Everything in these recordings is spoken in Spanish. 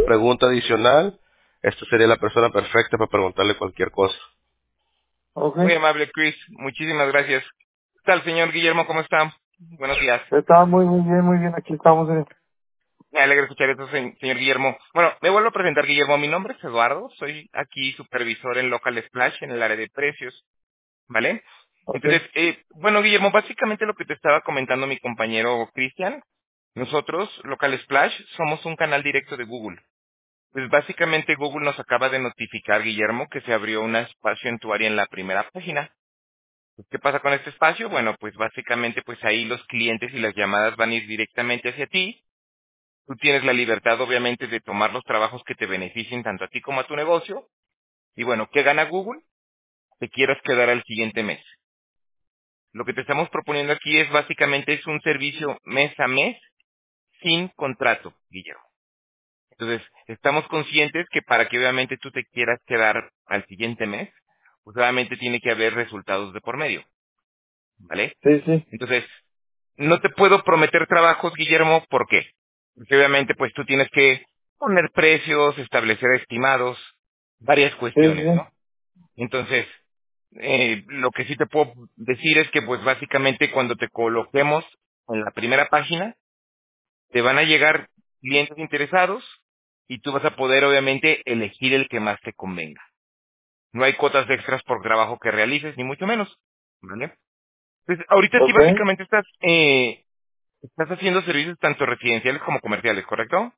pregunta adicional, esta sería la persona perfecta para preguntarle cualquier cosa. Ok. Muy amable, Chris. Muchísimas gracias. ¿Qué tal, señor Guillermo? ¿Cómo está? Buenos días. Está muy bien, aquí estamos. Me alegra escuchar eso, señor Guillermo. Bueno, me vuelvo a presentar, Guillermo. Mi nombre es Eduardo. Soy aquí supervisor en Local Splash, en el área de precios, ¿vale? Ok. Entonces, bueno, Guillermo, básicamente lo que te estaba comentando mi compañero Cristian, nosotros, Local Splash, somos un canal directo de Google. Pues básicamente Google nos acaba de notificar, Guillermo, que se abrió un espacio en tu área en la primera página. ¿Qué pasa con este espacio? Bueno, pues básicamente pues ahí los clientes y las llamadas van a ir directamente hacia ti. Tú tienes la libertad obviamente de tomar los trabajos que te beneficien tanto a ti como a tu negocio. Y bueno, ¿qué gana Google? Te quieras quedar al siguiente mes. Lo que te estamos proponiendo aquí es básicamente es un servicio mes a mes sin contrato, Guillermo. Entonces, estamos conscientes que para que obviamente tú te quieras quedar al siguiente mes, pues obviamente tiene que haber resultados de por medio, ¿vale? Sí, sí, Entonces, no te puedo prometer trabajos, Guillermo, ¿por qué? Porque obviamente pues tú tienes que poner precios, establecer estimados, varias sí, cuestiones, sí. ¿no? Entonces, lo que sí te puedo decir es que pues básicamente cuando te coloquemos en la primera página, te van a llegar clientes interesados y tú vas a poder obviamente elegir el que más te convenga. No hay cuotas extras por trabajo que realices, ni mucho menos, ¿vale? Pues ahorita sí Ok. básicamente estás haciendo servicios tanto residenciales como comerciales, ¿correcto?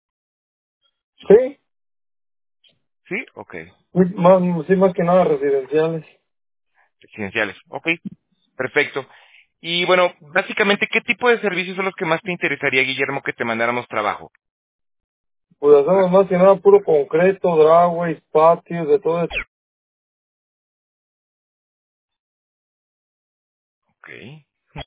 Sí, Sí, ok. sí, más que nada residenciales. Residenciales, ok. Perfecto. Y bueno, básicamente, ¿qué tipo de servicios son los que más te interesaría, Guillermo, que te mandáramos trabajo? Pues Ah, hacemos más que nada puro concreto, driveways, patios, de todo eso. ok.